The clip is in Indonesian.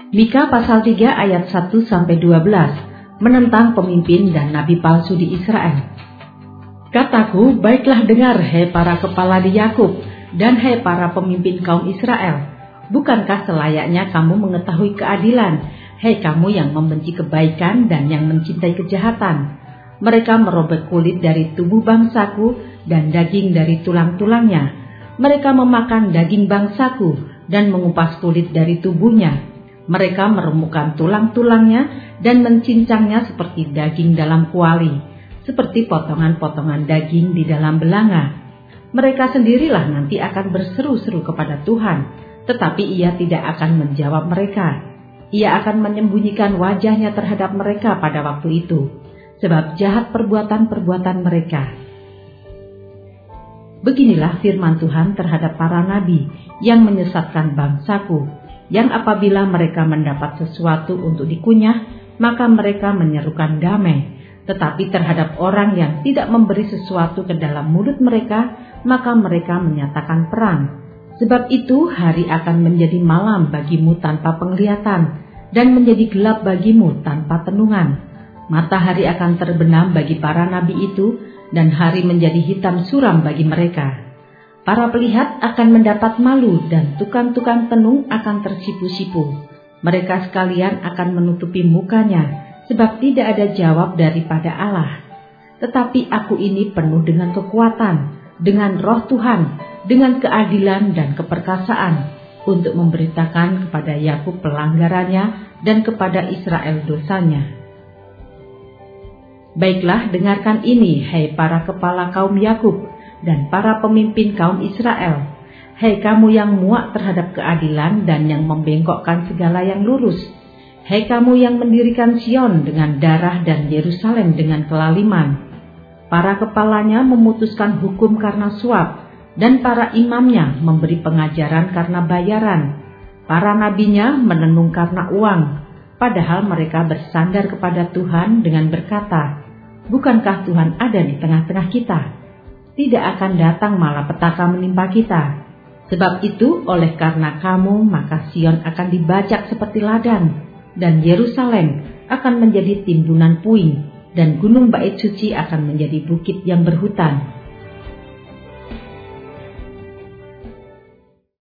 Mika pasal 3 ayat 1-12 menentang pemimpin dan nabi palsu di Israel. Kataku, baiklah dengar, hai para kepala di Yakub, dan hai para pemimpin kaum Israel. Bukankah selayaknya kamu mengetahui keadilan, hai kamu yang membenci kebaikan dan yang mencintai kejahatan? Mereka merobek kulit dari tubuh bangsaku dan daging dari tulang-tulangnya. Mereka memakan daging bangsaku dan mengupas kulit dari tubuhnya. Mereka meremukkan tulang-tulangnya dan mencincangnya seperti daging dalam kuali, seperti potongan-potongan daging di dalam belanga. Mereka sendirilah nanti akan berseru-seru kepada Tuhan, tetapi Ia tidak akan menjawab mereka. Ia akan menyembunyikan wajahnya terhadap mereka pada waktu itu, sebab jahat perbuatan-perbuatan mereka. Beginilah firman Tuhan terhadap para nabi yang menyesatkan bangsaku, yang apabila mereka mendapat sesuatu untuk dikunyah, maka mereka menyerukan damai. Tetapi terhadap orang yang tidak memberi sesuatu ke dalam mulut mereka, maka mereka menyatakan perang. Sebab itu hari akan menjadi malam bagimu tanpa penglihatan, dan menjadi gelap bagimu tanpa tenungan. Matahari akan terbenam bagi para nabi itu, dan hari menjadi hitam suram bagi mereka. Para pelihat akan mendapat malu dan tukang-tukang tenung akan tersipu-sipu. Mereka sekalian akan menutupi mukanya, sebab tidak ada jawab daripada Allah. Tetapi aku ini penuh dengan kekuatan, dengan roh Tuhan, dengan keadilan dan keperkasaan, untuk memberitakan kepada Yakub pelanggarannya dan kepada Israel dosanya. Baiklah, dengarkan ini, hai para kepala kaum Yakub dan para pemimpin kaum Israel. Hai kamu yang muak terhadap keadilan dan yang membengkokkan segala yang lurus. Hai kamu yang mendirikan Sion dengan darah dan Yerusalem dengan kelaliman. Para kepalanya memutuskan hukum karena suap, dan para imamnya memberi pengajaran karena bayaran. Para nabinya menenung karena uang, padahal mereka bersandar kepada Tuhan dengan berkata, bukankah Tuhan ada di tengah-tengah kita? Tidak akan datang malapetaka menimpa kita. Sebab itu, oleh karena kamu, maka Sion akan dibajak seperti ladang, dan Yerusalem akan menjadi timbunan puing, dan gunung bait suci akan menjadi bukit yang berhutan.